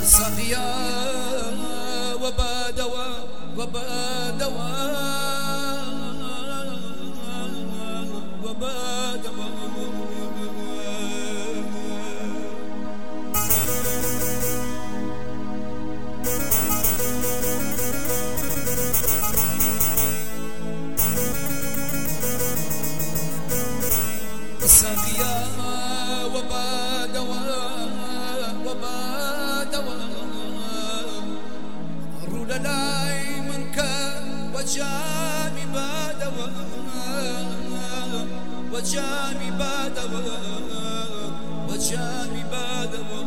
سقيا وبادوا وبادوا وبادوا سقيا وبادوا وبادوا روللاي منك وجامي بادوا وجامي بادوا وجامي بادوا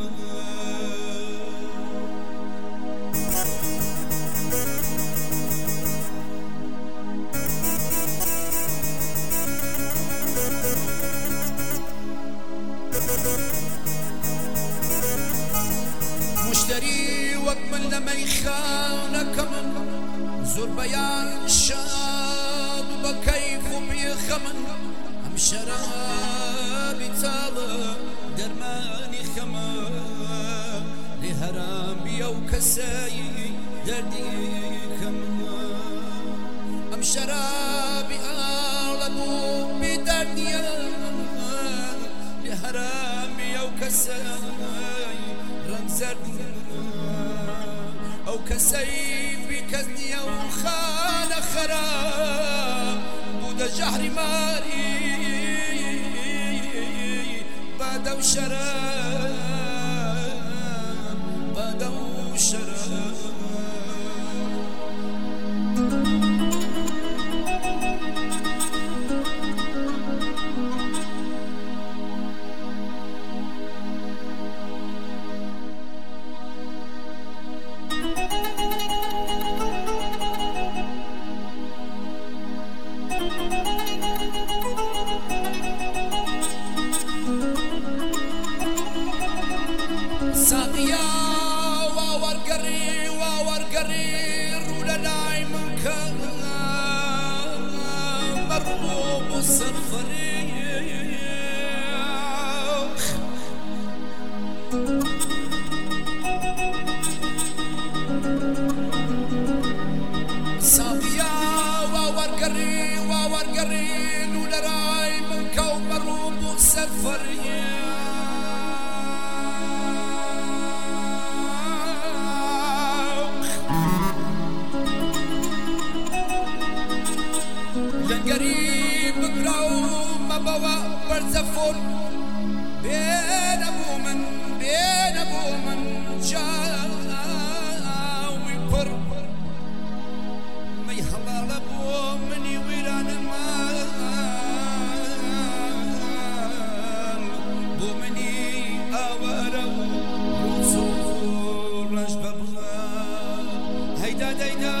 مشتري وكمل لما يخانك من زور بيان الشاب بكيف بيخمن هم شرابي تالا درماني خما لهرام بيو كساي دردي خما هم شرابي أغلبو بدردي لهرام بيو كساي رمزردي أو كسيف كذني أو خان خراب بود جهر ماري بعد شراب بعد شراب ساقيا وورقري روللاي منك مرغوب السفري ساقيا وورقري روللاي منك مرغوب السفري قريب بقراو ما بوا برزفون بين ابو من جاء ويبر ما يحلال ابو مني ويران المال بو مني اوارو وزور رجب هيدا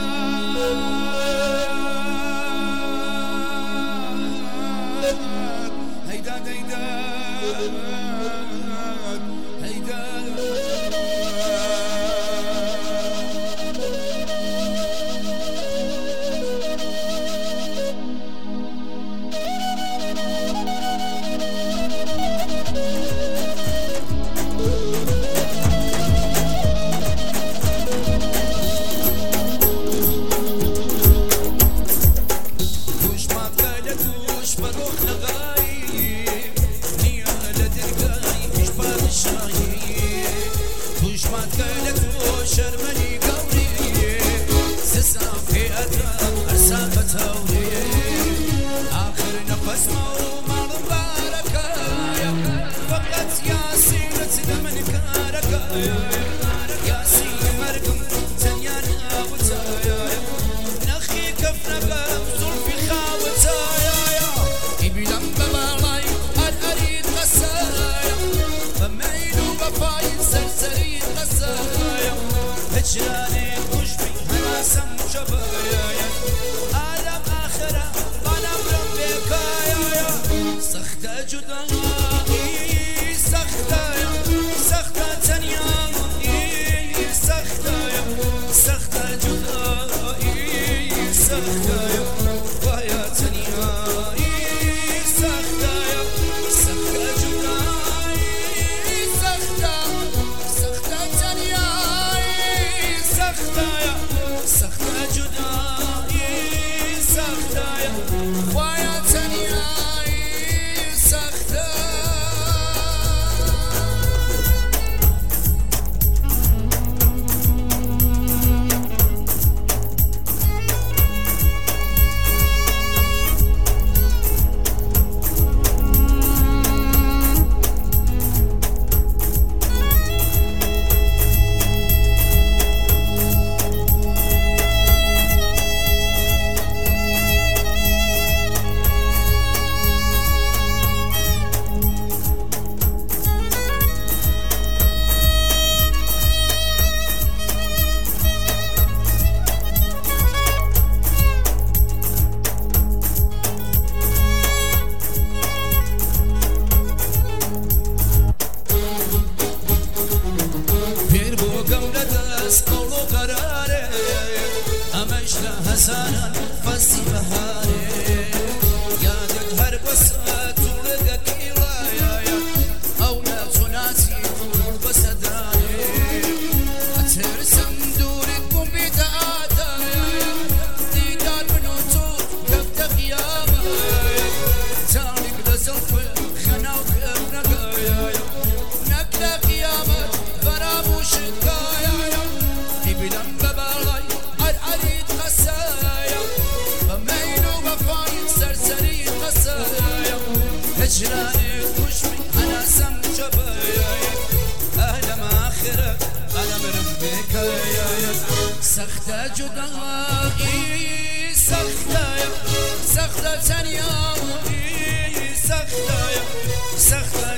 شرمني قولي سسافي أتام أرساق تولي آخر نفس ما مباركة فقط ياسين تدمن كاركة ياسين مرقم تنيانا وتايا نخي كفنك زلفي خاوتايا إبلام ببالاي الأريد غسايا فميلو بفاي سرسريد غسايا هجراني كشبي هلا سم شبايا عالم آخرة أنا برم بكايا سخت جدائي سخت تنيا سخت جدائي سخت ويا تنيا سخت جدائي سخت تنيا سانا فصي بهاري يا دهر بسات ولقك إيوايا أولا تناسي بسداني أترسم دورك بمبيداتا ديدار بنوتو كبت قيامة تانك لزلف خناوك ابنك نكلا قيامة فراموش الكايا إبلم بباغي العريد خسايا بمينو بفاين سرسري خسايا هجراني كشمي أنا سم جبايا أهلا ما آخرك أنا مرفبك يا سخت جدائي سخت ثانية سخت